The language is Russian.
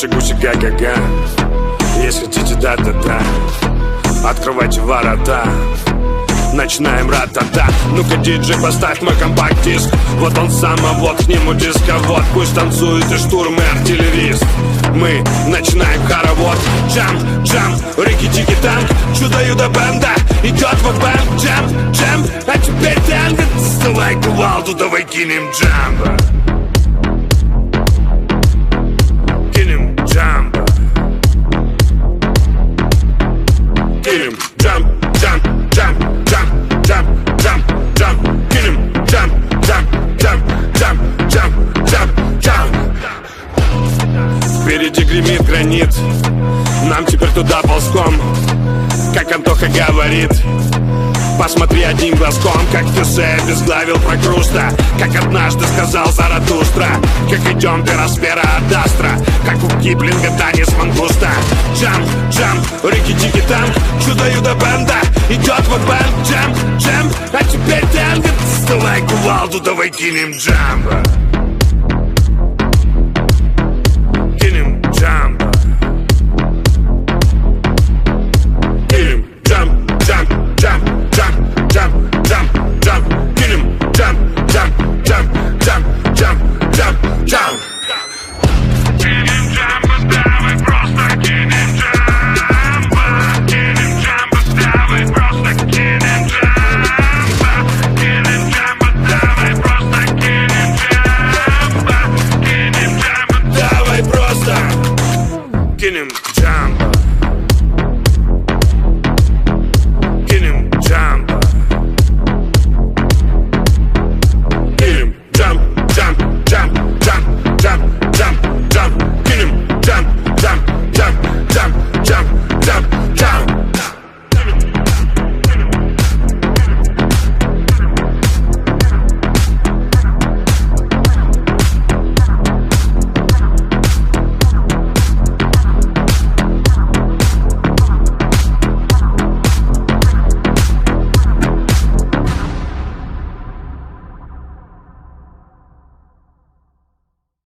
гуси-гуси, га-га-га. Если хотите да-да-да, открывайте ворота, начинаем ра-та-та. Ну-ка, диджей, поставь мой компакт-диск. Вот он сам, а вот к нему дисковод. Пусть танцует и штурм, и артиллерист. Мы начинаем хоровод. Джамп, джамп, рики-тики-танк, чудо-юдо-бенда. Идет вот бэм, джамп, джамп. А теперь танго. Давай кувалду, давай кинем джамба. Кинем джамба. Кинем джамп, джамп, джамп, джамп, джамп, джамп, джамп. Кинем джамп, джамп, джамп, джамп, джамп, джамп, джамп. Впереди гремит гранит, нам теперь туда ползком. Как Антоха говорит, посмотри одним глазком, как Тесе обезглавил Прокруста, как однажды сказал Заратустра, как идем до Росфера от Астра, как у Киплинга танец мангуста. Джамп, джамп, рики-тики-танк, чудо-юдо-бенда. Идет вот бэм, джамп, джамп. А теперь танго. Давай кувалду, давай кинем джамба.